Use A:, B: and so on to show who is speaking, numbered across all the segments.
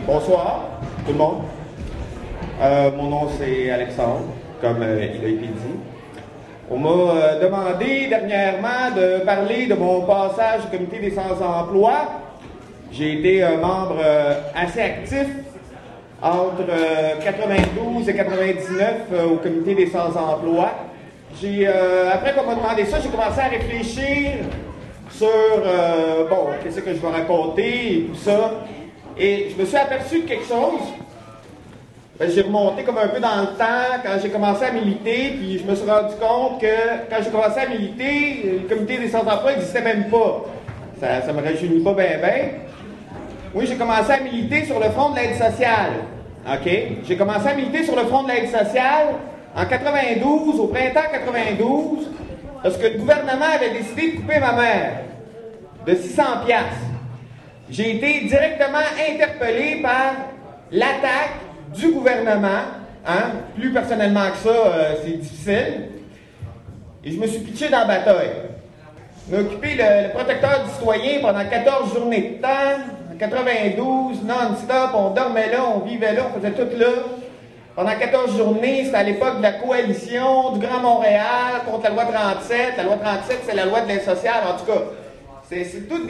A: Bonsoir, tout le monde. Mon nom, c'est Alexandre, comme il a été dit. On m'a demandé dernièrement de parler de mon passage au comité des sans-emploi. J'ai été un membre assez actif entre 92 et 99 au comité des sans-emploi. Après qu'on m'a demandé ça, j'ai commencé à réfléchir sur, qu'est-ce que je vais raconter et tout ça. Et je me suis aperçu de quelque chose. J'ai remonté comme un peu dans le temps quand j'ai commencé à militer, puis je me suis rendu compte que quand j'ai commencé à militer, le comité des sans-emploi n'existait même pas. Ça me réjouit pas bien. Oui, j'ai commencé à militer sur le front de l'aide sociale. OK? J'ai commencé à militer sur le front de l'aide sociale en 92, au printemps 92, parce que le gouvernement avait décidé de couper ma mère de 600 piastres. J'ai été directement interpellé par l'attaque du gouvernement. Plus personnellement que ça, c'est difficile. Et je me suis pitché dans la bataille. Je m'ai occupé le protecteur du citoyen pendant 14 journées de temps, en 92, non-stop, on dormait là, on vivait là, on faisait tout là. Pendant 14 journées, c'était à l'époque de la coalition du Grand Montréal contre la loi 37. La loi 37, c'est la loi de l'aide sociale, en tout cas. C'est tous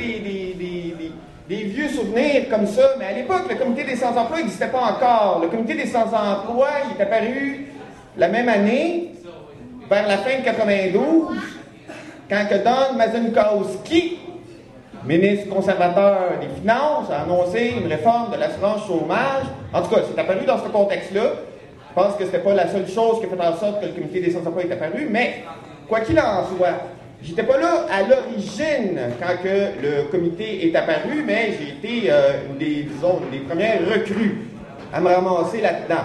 A: des vieux souvenirs comme ça, mais à l'époque, le comité des sans-emploi n'existait pas encore. Le comité des sans-emploi, il est apparu la même année, vers la fin de 92, quand que Don Mazunkowski, ministre conservateur des Finances, a annoncé une réforme de l'assurance chômage. En tout cas, c'est apparu dans ce contexte-là. Je pense que c'était pas la seule chose qui a fait en sorte que le comité des sans-emploi est apparu, mais quoi qu'il en soit, j'étais pas là à l'origine quand que le comité est apparu, mais j'ai été une des premières recrues à me ramasser là-dedans.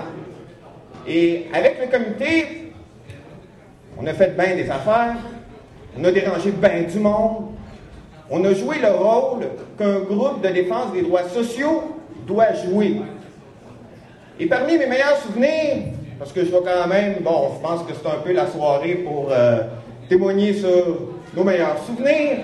A: Et avec le comité, on a fait bien des affaires, on a dérangé bien du monde, on a joué le rôle qu'un groupe de défense des droits sociaux doit jouer. Et parmi mes meilleurs souvenirs, parce que je vais quand même, je pense que c'est un peu la soirée pour témoigner sur nos meilleurs souvenirs.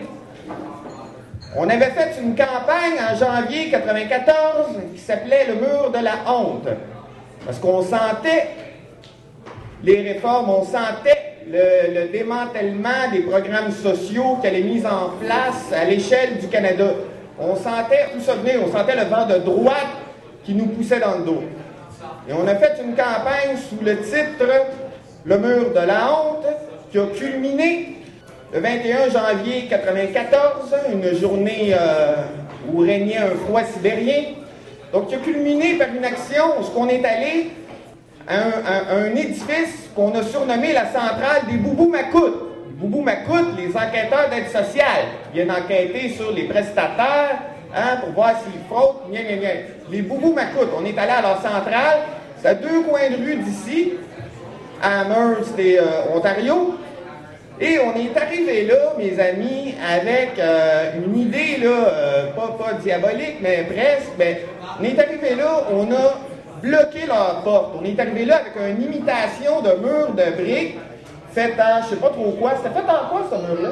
A: On avait fait une campagne en janvier 94 qui s'appelait le mur de la honte. Parce qu'on sentait les réformes, on sentait le démantèlement des programmes sociaux qui allaient mis en place à l'échelle du Canada. On sentait tout ça venir, on sentait le vent de droite qui nous poussait dans le dos. Et on a fait une campagne sous le titre « Le mur de la honte » qui a culminé le 21 janvier 1994, une journée où régnait un froid sibérien. Donc, qui a culminé par une action où on est allé à un édifice qu'on a surnommé la centrale des Boubou-Macoutes. Les Boubou-Macoutes, les enquêteurs d'aide sociale, qui viennent enquêter sur les prestataires pour voir s'ils fraudent. Les Boubou-Macoutes, on est allé à leur centrale, c'est à 2 coins de rue d'ici, à Amherst et Ontario. Et on est arrivé là, mes amis, avec une idée, là, pas diabolique, mais presque. On est arrivé là, on a bloqué leur porte. On est arrivé là avec une imitation de mur de briques, fait en, je sais pas trop quoi. C'était fait en quoi, ce mur-là?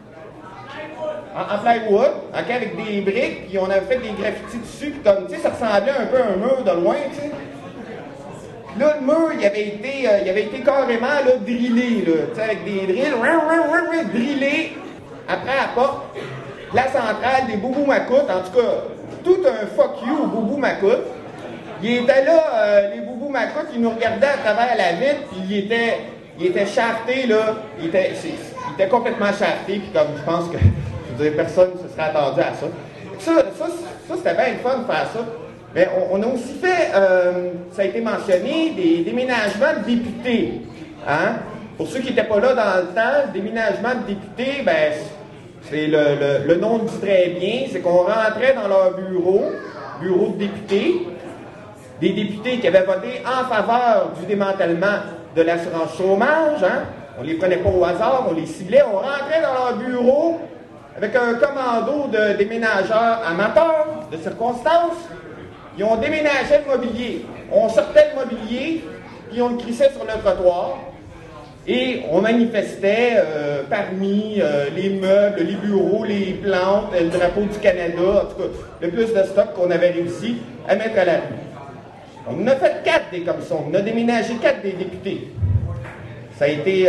A: En plywood, OK, avec des briques, puis on avait fait des graffitis dessus, puis comme, tu sais, ça ressemblait un peu à un mur de loin, tu sais. Là, le mur, il avait été carrément là, drillé, là, avec des drills, drillé après la porte, la centrale des Boubou-Macoutes, en tout cas, tout un fuck you aux Boubou-Macoutes. Il était là, les Boubou-Macoutes, ils nous regardaient à travers la vitre, puis il était shafté, là, il était complètement shafté, puis comme je pense que, je veux dire, personne ne se serait attendu à ça. Ça c'était bien le fun de faire ça. Mais on a aussi fait, ça a été mentionné, des déménagements de députés. Pour ceux qui n'étaient pas là dans le temps, déménagement de députés, c'est le nom dit très bien, c'est qu'on rentrait dans leur bureau de députés, des députés qui avaient voté en faveur du démantèlement de l'assurance chômage. On ne les prenait pas au hasard, on les ciblait, on rentrait dans leur bureau avec un commando de déménageurs amateurs, de circonstances. Ils ont déménagé le mobilier. On sortait le mobilier, puis on le crissait sur le trottoir. Et on manifestait parmi les meubles, les bureaux, les plantes, le drapeau du Canada, en tout cas, le plus de stock qu'on avait réussi à mettre à la rue. On en a fait 4 des commissions, on a déménagé 4 des députés. Ça a été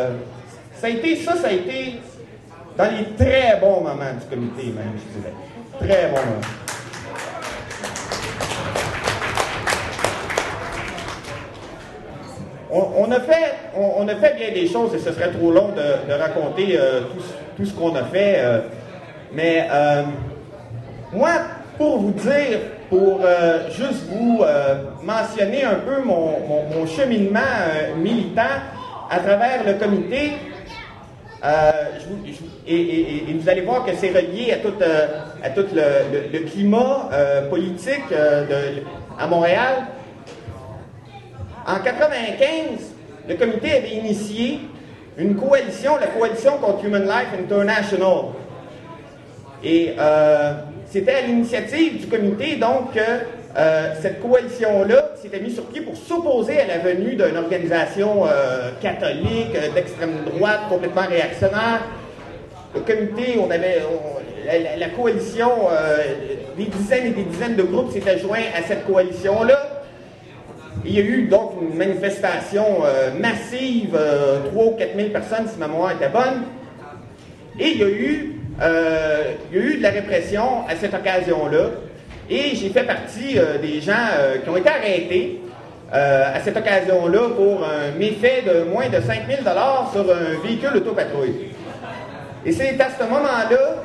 A: dans les très bons moments du comité, même, je dirais. Très bons moments. On a fait bien des choses, et ce serait trop long de raconter tout ce qu'on a fait. Mais moi, pour vous dire, pour juste vous mentionner un peu mon cheminement militant à travers le comité, et vous allez voir que c'est relié à tout le climat politique à Montréal. En 1995, le comité avait initié une coalition, la coalition contre Human Life International. Et c'était à l'initiative du comité, donc, cette coalition-là s'était mise sur pied pour s'opposer à la venue d'une organisation catholique, d'extrême droite, complètement réactionnaire. Le comité, la coalition, des dizaines et des dizaines de groupes s'étaient joints à cette coalition-là. Il y a eu donc une manifestation massive, 3 ou 4 000 personnes, si ma mémoire était bonne. Et il y a eu de la répression à cette occasion-là. Et j'ai fait partie des gens qui ont été arrêtés à cette occasion-là pour un méfait de moins de 5 000 $ sur un véhicule autopatrouille. Et c'est à ce moment-là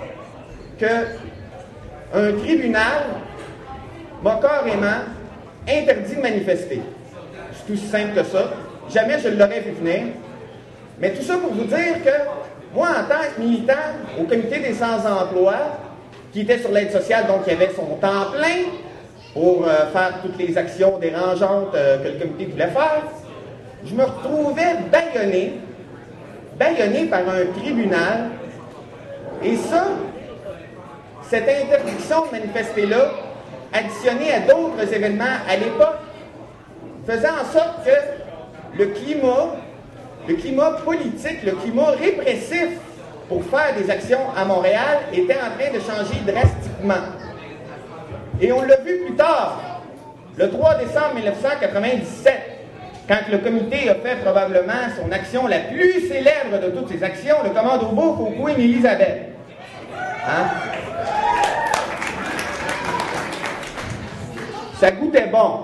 A: qu'un tribunal m'a carrément interdit de manifester. C'est aussi simple que ça. Jamais je l'aurais vu venir. Mais tout ça pour vous dire que moi, en tant que militant au comité des sans-emploi, qui était sur l'aide sociale, donc qui avait son temps plein pour faire toutes les actions dérangeantes que le comité voulait faire, je me retrouvais bâillonné par un tribunal. Et ça, cette interdiction de manifester-là, additionnée à d'autres événements à l'époque, faisait en sorte que le climat politique, le climat répressif pour faire des actions à Montréal était en train de changer drastiquement. Et on l'a vu plus tard, le 3 décembre 1997, quand le comité a fait probablement son action la plus célèbre de toutes ses actions, le commando Bouffe au Queen Elizabeth. Hein? Ça goûtait bon.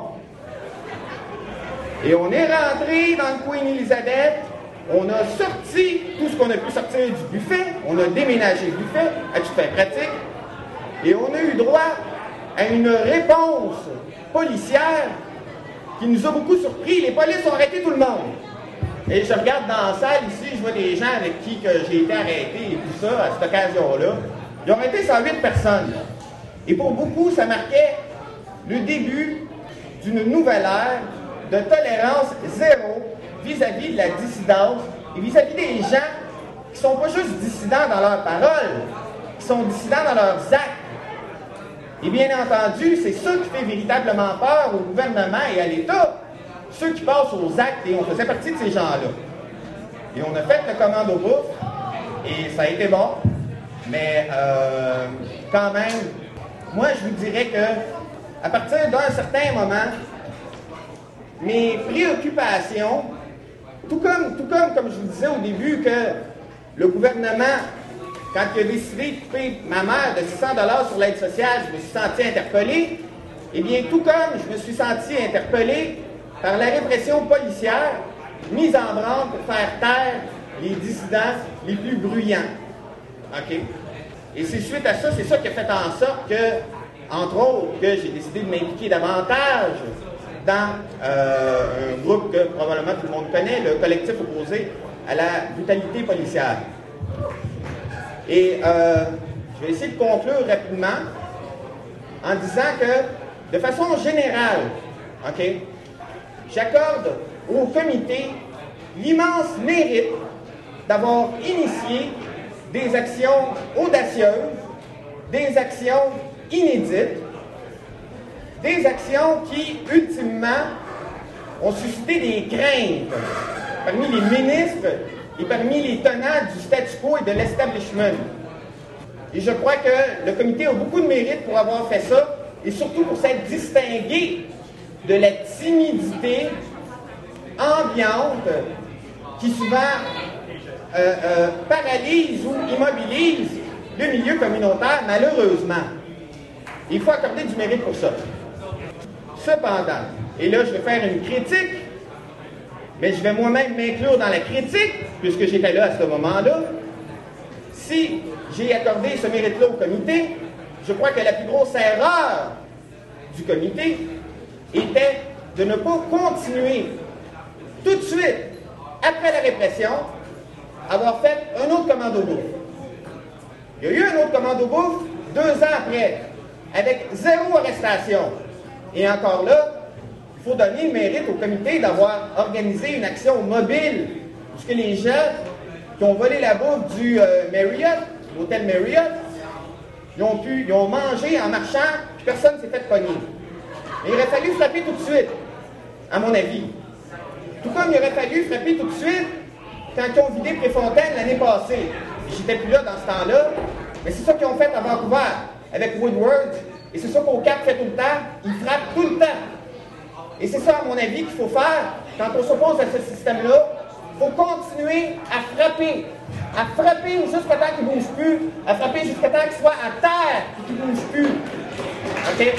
A: Et on est rentré dans le Queen Elizabeth, on a sorti tout ce qu'on a pu sortir du buffet, on a déménagé le buffet, à tout fait pratique, et on a eu droit à une réponse policière qui nous a beaucoup surpris. Les polices ont arrêté tout le monde. Et je regarde dans la salle ici, je vois des gens avec qui j'ai été arrêté et tout ça, à cette occasion-là. Ils ont arrêté 108 personnes. Et pour beaucoup, ça marquait le début d'une nouvelle ère de tolérance zéro vis-à-vis de la dissidence et vis-à-vis des gens qui ne sont pas juste dissidents dans leurs paroles, qui sont dissidents dans leurs actes. Et bien entendu, c'est ça qui fait véritablement peur au gouvernement et à l'État, ceux qui passent aux actes, et on faisait partie de ces gens-là. Et on a fait le commando Bouffe, et ça a été bon, mais quand même, moi je vous dirais que à partir d'un certain moment, mes préoccupations, tout comme je vous disais au début, que le gouvernement, quand il a décidé de couper ma mère de 600 $ sur l'aide sociale, je me suis senti interpellé. Eh bien, tout comme je me suis senti interpellé par la répression policière mise en branle pour faire taire les dissidents les plus bruyants. OK? Et c'est suite à ça, c'est ça qui a fait en sorte que, entre autres, que j'ai décidé de m'impliquer davantage dans un groupe que probablement tout le monde connaît, le collectif opposé à la brutalité policière. Et je vais essayer de conclure rapidement en disant que, de façon générale, OK, j'accorde au comité l'immense mérite d'avoir initié des actions audacieuses, des actions inédites, des actions qui, ultimement, ont suscité des craintes parmi les ministres et parmi les tenants du statu quo et de l'establishment. Et je crois que le comité a beaucoup de mérite pour avoir fait ça, et surtout pour s'être distingué de la timidité ambiante qui souvent paralyse ou immobilise le milieu communautaire, malheureusement. Il faut accorder du mérite pour ça. Cependant, et là je vais faire une critique, mais je vais moi-même m'inclure dans la critique, puisque j'étais là à ce moment-là. Si j'ai accordé ce mérite-là au comité, je crois que la plus grosse erreur du comité était de ne pas continuer tout de suite, après la répression, avoir fait un autre commando bouffe. Il y a eu un autre commando bouffe 2 ans après, avec 0 arrestation. Et encore là, il faut donner le mérite au comité d'avoir organisé une action mobile, puisque les gens qui ont volé la bouffe du Marriott, l'hôtel Marriott, ils ont mangé en marchant, puis personne ne s'est fait pogner. Mais il aurait fallu frapper tout de suite, à mon avis. Tout comme il aurait fallu frapper tout de suite quand ils ont vidé Préfontaine l'année passée. J'étais plus là dans ce temps-là, mais c'est ça qu'ils ont fait à Vancouver, avec Woodward, et c'est ça qu'au Cap fait tout le temps, ils frappent tout le temps. Et c'est ça, à mon avis, qu'il faut faire quand on s'oppose à ce système-là. Il faut continuer à frapper jusqu'à temps qu'il ne bouge plus, à frapper jusqu'à temps qu'il soit à terre et qu'il ne bouge plus. OK?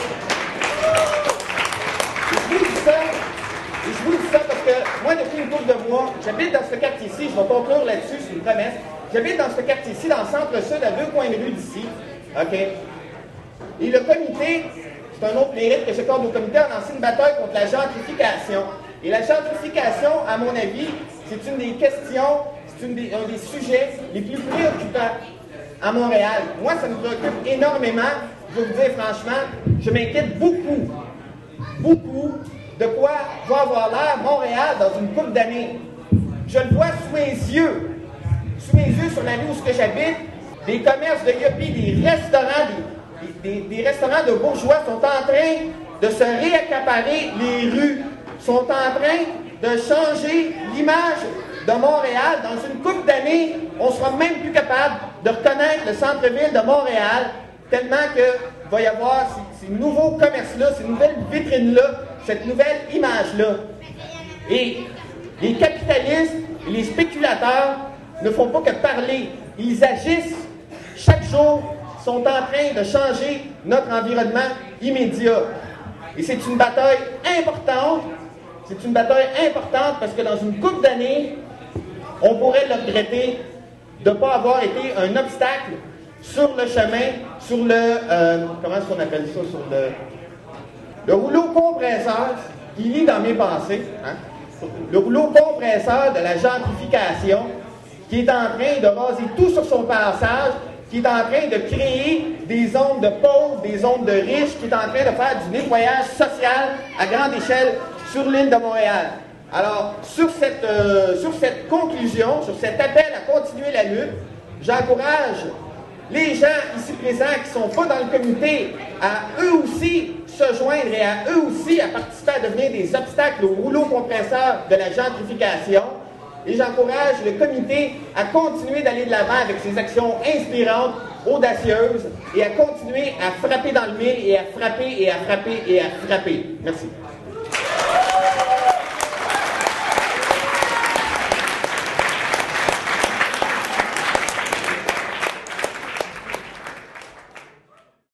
A: Je vous dis ça parce que moi, depuis une couple de mois, j'habite dans ce quartier-ci, je vais conclure là-dessus, c'est une promesse. J'habite dans ce quartier-ci, dans le centre-sud, à 2 coins de rue d'ici. OK? Et le comité, c'est un autre mérite que j'accorde au comité, a lancé une bataille contre la gentrification. Et la gentrification, à mon avis, c'est une des questions, c'est un des sujets les plus préoccupants à Montréal. Moi, ça me préoccupe énormément. Je vais vous dire franchement, je m'inquiète beaucoup de quoi va avoir l'air Montréal dans une couple d'années. Je le vois sous mes yeux sur la rue où j'habite, des commerces de yuppies, des restaurants, des restaurants de bourgeois sont en train de se réaccaparer les rues, sont en train de changer l'image de Montréal. Dans une couple d'années, on ne sera même plus capable de reconnaître le centre-ville de Montréal, tellement qu'il va y avoir ces nouveaux commerces-là, ces nouvelles vitrines-là, cette nouvelle image-là. Et les capitalistes et les spéculateurs ne font pas que parler, ils agissent chaque jour, sont en train de changer notre environnement immédiat. Et c'est une bataille importante. C'est une bataille importante parce que dans une couple d'années, on pourrait le regretter de ne pas avoir été un obstacle sur le chemin, sur le... comment est-ce qu'on appelle ça? Sur le rouleau compresseur qui lit dans mes pensées. Hein? Le rouleau compresseur de la gentrification qui est en train de raser tout sur son passage, qui est en train de créer des zones de pauvres, des zones de riches, qui est en train de faire du nettoyage social à grande échelle sur l'île de Montréal. Alors, sur cette conclusion, sur cet appel à continuer la lutte, j'encourage les gens ici présents qui ne sont pas dans le comité à eux aussi se joindre et à eux aussi à participer à devenir des obstacles au rouleau compresseur de la gentrification. Et j'encourage le comité à continuer d'aller de l'avant avec ses actions inspirantes, audacieuses, et à continuer à frapper dans le mille et à frapper et à frapper et à frapper. Merci.